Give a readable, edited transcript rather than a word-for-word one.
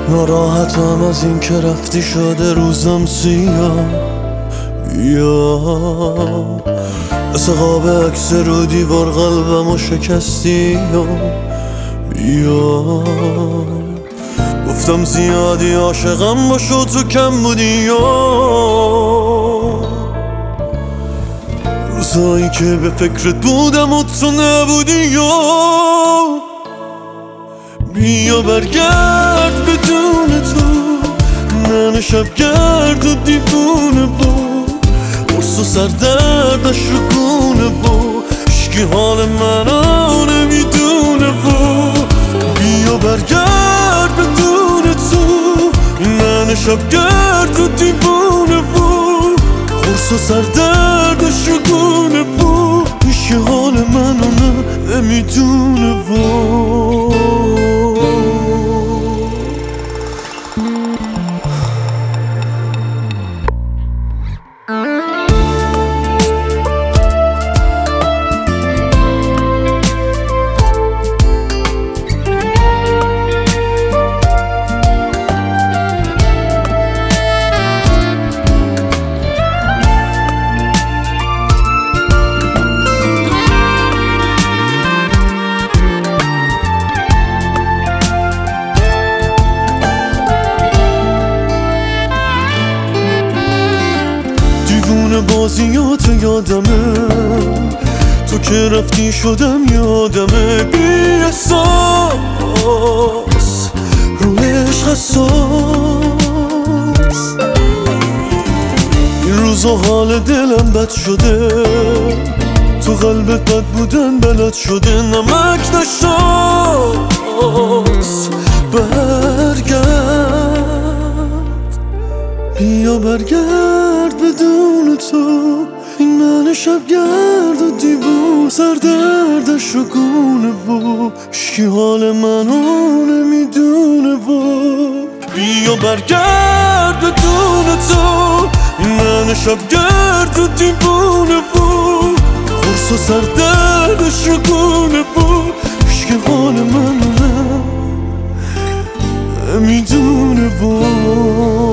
ناراحتم از این که رفتی شده روزم سیاه. بیا مثل قاب عکس رو دیوار قلبمو شکستی. بیا گفتم زیادی عاشقم باشو تو کم بودی. روزایی که به فکرت بودم و تو نبودی. بیا برگرد بدون تو، من شبگرد و دیوونه بود، قرص و سردردش رو گونه بود، عشقی حال منو نمیدونه بود. بیا برگرد بدون تو، من شبگرد و دیوونه بود، قرص و سردردش رو گونه بود، عشقی حال منو نمیدونه بود. بازیات یادمه، تو که رفتی شدم یادمه. بی احساس روی عشق حساس، این روزا حال دلم بد شده، تو قلبت بد بودن بلد شده. نمک نشاس برگرد، بیا برگرد بدون تو، این من شبگرد و دیوون، سردردش رو گونه بود، عشقی حال منو نمیدونه بود. بیا برگرد بدون تو، این من شبگرد و دیوونه بود، قرص و سردردش رو گونه بود، عشقی حال منو نمیدونه بود.